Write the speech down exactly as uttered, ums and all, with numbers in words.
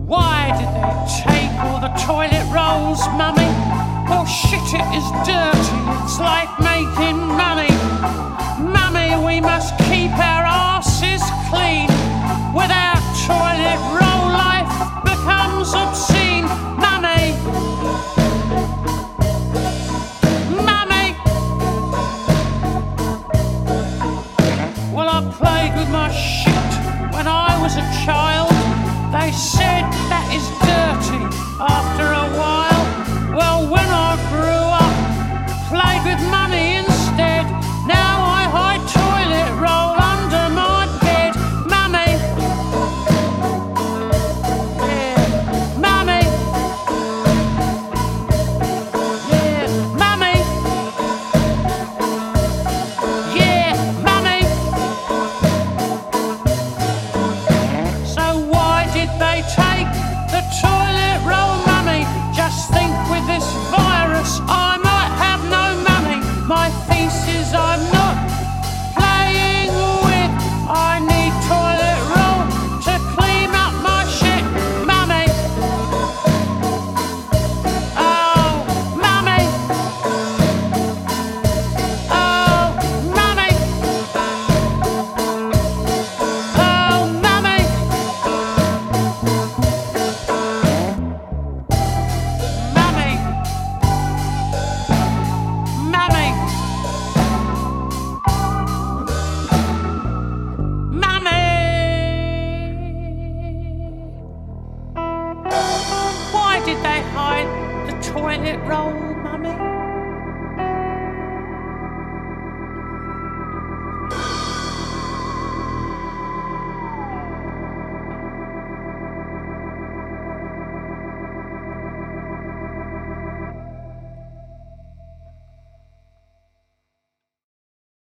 Why did they take all the toilet rolls, mummy? Oh shit, it is dirty, it's like making money. Mummy, we must keep our asses clean. Without toilet roll, life becomes obscene. Mummy, mummy. Well, I played with my shit when I was a child. They said that is dirty after a while. Well, when I grew up, played with money instead. Now I hide toilet roll under my bed. Mummy, yeah, mummy, yeah, mummy, yeah, mummy. So why did they take the toilet roll, mummy? Just think, with this virus I might have no money. My thesis I'm not playing with. I need toilet roll to clean up my shit, mummy. Oh, mummy. Oh, mummy. Oh, mummy. Mummy. Mummy. Mummy. Why did they hide the toilet roll, mummy?